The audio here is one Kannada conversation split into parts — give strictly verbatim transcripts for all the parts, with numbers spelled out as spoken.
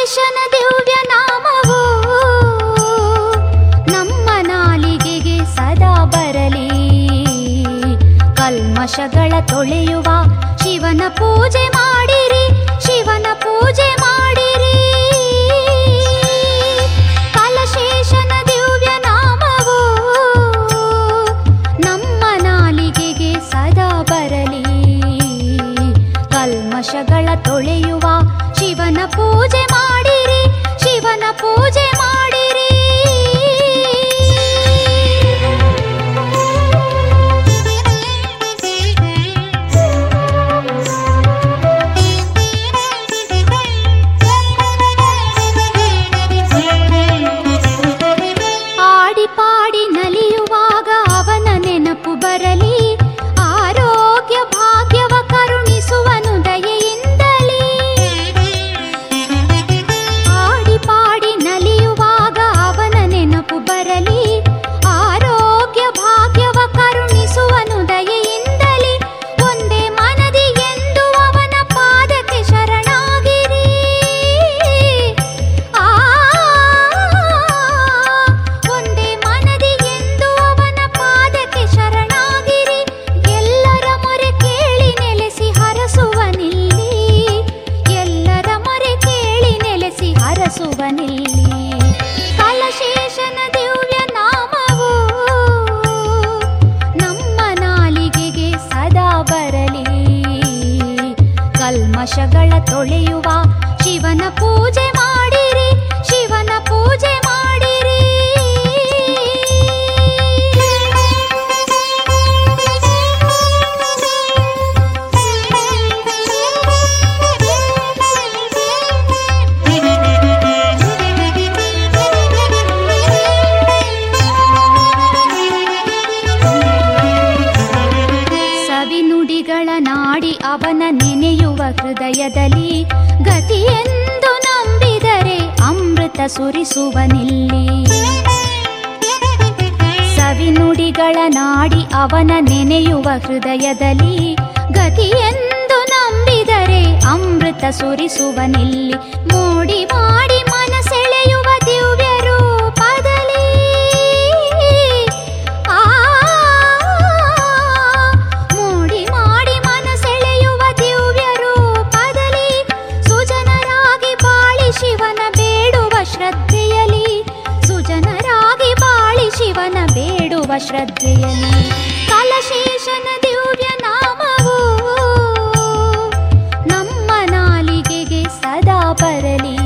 ಕಲಶೇಷನ ದಿವ್ಯ ನಾಮವು ನಮ್ಮ ನಾಲಿಗೆಗೆ ಸದಾ ಬರಲಿ. ಕಲ್ಮಶಗಳ ತೊಳೆಯುವ ಶಿವನ ಪೂಜೆ ಮಾಡಿರಿ, ಶಿವನ ಪೂಜೆ ಮಾಡಿರಿ. ಕಲಶೇಷನ ದಿವ್ಯ ನಾಮವು ನಮ್ಮ ನಾಲಿಗೆಗೆ ಸದಾ ಬರಲಿ. ಕಲ್ಮಶಗಳ ತೊಳೆಯುವ ಶಿವನ ಪೂಜೆ ಮಾಡಿರಿ, ಶಿವನ ಪೂಜೆ ಮಾಡಿರಿ. ಆಡಿ ಪಾಡಿ ನಲಿಯುವಾಗ ಅವನ ನೆನಪು ಬರಲಿ. ಆರೋಗ್ಯ ಭಾಗ್ಯವ ಕರುಣಿಸುವನು ದಯೆಯಿಂದಲೇ. ಆಡಿ ಪಾಡಿ ನಲಿಯುವಾಗ ಅವನ ನೆನಪು ಬರಲಿ. ಆರೋಗ್ಯ ಭಾಗ್ಯವ ಕರುಣಿಸುವನು ದಯೆಯಿಂದಲೇ. ಒಂದೇ ಮನದಿ ಎಂದು ಅವನ ಪಾದಕ್ಕೆ ಶರಣಾಗಿರಿ. ಆ ಒಂದೇ ಮನದಿ ಎಂದು ಅವನ ಪಾದಕ್ಕೆ ಶರಣಾಗಿರಿ. ಎಲ್ಲರ ಮೊರೆ ಕೇಳಿ ನೆಲೆಸಿ ಹರಸುವನಿಲ್ಲಿ, ಎಲ್ಲರ ಮೊರೆ ಕೇಳಿ ನೆಲೆಸಿ ಹರಸುವನಿಲ್ಲಿ. ಕಲಶೇಷನ ದಿವ್ಯ ನಾಮವು ನಮ್ಮ ನಾಲಿಗೆಗೆ ಸದಾ ಬರಲಿ. ಕಲ್ಮಶಗಳ ತೊಳೆಯುವ ಶಿವನ ಪೂಜೆ ಮಾಡಿರಿ, ಶಿವನ ಪೂಜೆ ಮಾಡಿರಿ. ಸವಿನುಡಿಗಳ ನಾಡಿ ಅವನ ನೆನೆಯುವ ಹೃದಯದಲ್ಲಿ ಗತಿಯೆಂದು ನಂಬಿದರೆ ಅಮೃತ ಸುರಿಸುವನಿಲ್ಲಿ. ಸವಿನುಡಿಗಳ ನಾಡಿ ಅವನ ನೆನೆಯುವ ಹೃದಯದಲ್ಲಿ ಗತಿಯೆಂದು ನಂಬಿದರೆ ಅಮೃತ ಸುರಿಸುವನಿಲ್ಲಿ. ಮೋಡಿ ಮಾಡಿ ಮನಸೆಳೆಯುವ ದಿವ್ಯ ರೂಪದಲ್ಲಿ ಆ ಮೋಡಿ ಮಾಡಿ ಮನಸೆಳೆಯುವ ದಿವ್ಯ ರೂಪದಲ್ಲಿ ಸುಜನರಾಗಿ ಬಾಳಿ ಶಿವನ ಬೇಡುವ ಶ್ರದ್ಧೆಯಲಿ, ಸುಜನರಾಗಿ ಬಾಳಿ ಶಿವನ ಬೇಡುವ ಶ್ರದ್ಧೆಯಲಿ. ಕಲಶೇಷನ ದಿವ್ಯ ನಾಮವು ನಮ್ಮ ನಾಲಿಗೆಗೆ ಸದಾ ಬರಲಿ.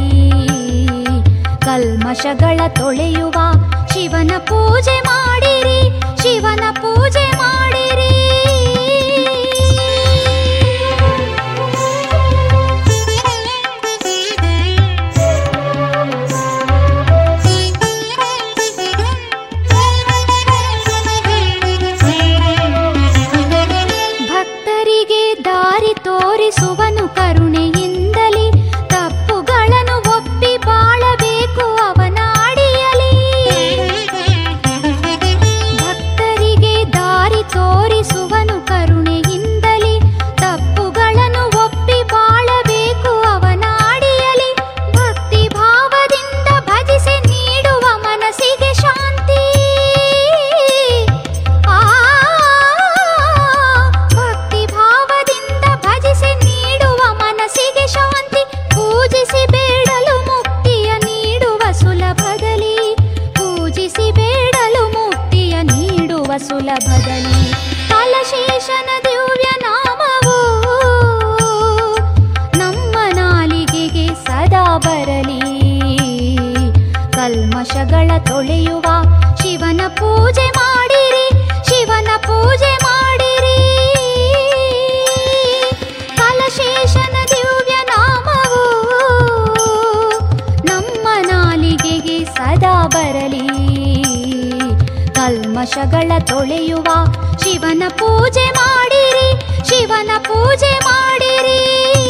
ಕಲ್ಮಶಗಳ ತೊಳೆಯುವ ಶಿವನ ಪೂಜೆ ಮಾಡಿರಿ, ಶಿವನ ಪೂಜೆ ಮಾಡಿರಿ. ಭಕ್ತರಿಗೆ ದಾರಿ ತೋರಿಸುವನು ಕರುಣೆಯಿಂದಲೇ. ತಪ್ಪುಗಳನ್ನು ಒಪ್ಪಿ ಬಾಳಬೇಕು ಅವನ ಅಡಿಯಲಿ. ಭಕ್ತರಿಗೆ ದಾರಿ ತೋರಿಸುವನು ಕರುಣೆಯಿಂದಲೇ. ತಪ್ಪುಗಳನ್ನು ಒಪ್ಪಿ ಬಾಳಬೇಕು ಅವನ ಅಡಿಯಲಿ. ಭಕ್ತಿ ಭಾವದಿಂದ ಭಜಿಸಿ ನೀಡುವ ಮನಸ್ಸಿಗೆ ಶಾಂತಿ. ಆ ಭಕ್ತಿ ಭಾವದಿಂದ ಭಜಿಸಿ ನೀಡುವ ಮನಸ್ಸಿಗೆ ಶಾಂತಿ. ಪೂಜಿಸಿ ಬೇಡಲು ಮುಕ್ತಿಯ ನೀಡುವ ಸುಲಭದಲ್ಲಿ, ಪೂಜಿಸಿ ಬೇಡಲು ಮುಕ್ತಿಯ ನೀಡುವ ಸುಲಭದಲ್ಲಿ. ಕಲಶೇಷನ ದಿವ್ಯ ನಾಮವು ನಮ್ಮ ನಾಲಿಗೆಗೆ ಸದಾ ಬರಲಿ. ಕಲ್ಮಶಗಳ ತೊಳೆಯುವ ಶಿವನ ಪೂಜೆ ಮಾಡಿರಿ, ಶಿವನ ಪೂಜೆ ಮಾಡಿರಿ. ಕಲಶೇಷನ ದಿವ್ಯ ನಾಮವು ನಮ್ಮ ನಾಲಿಗೆಗೆ ಸದಾ ಬರಲಿ. ಕಲ್ಮಶಗಳ ತೊಳೆಯುವ ಶಿವನ ಪೂಜೆ ಮಾಡಿರಿ, ಶಿವನ ಪೂಜೆ ಮಾಡಿರಿ.